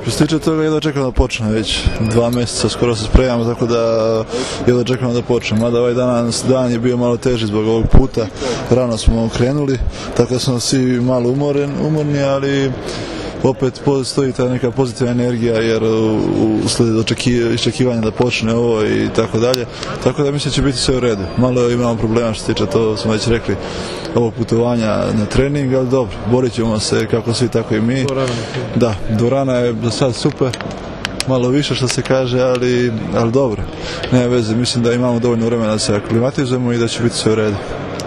Što se tiče toga, jedva čekam da počne, već 2 mjeseca skoro se spremamo, tako da jedva čekamo da počne. Mada ovaj dan je bio malo teži zbog ovog puta, rano smo krenuli, tako da smo svi malo umorni, ali opet postoji ta neka pozitivna energija jer usled iščekivanja da počne ovo i tako dalje. Tako da mislim da će biti sve u redu. Malo imamo problema što se tiče, to smo već rekli, ovog putovanja na trening, ali dobro, borit ćemo se kako svi, tako i mi. Da, dvorana je za sad super, malo više što se kaže, ali dobro, nema veze, mislim da imamo dovoljno vremena da se aklimatizujemo i da će biti sve u redu.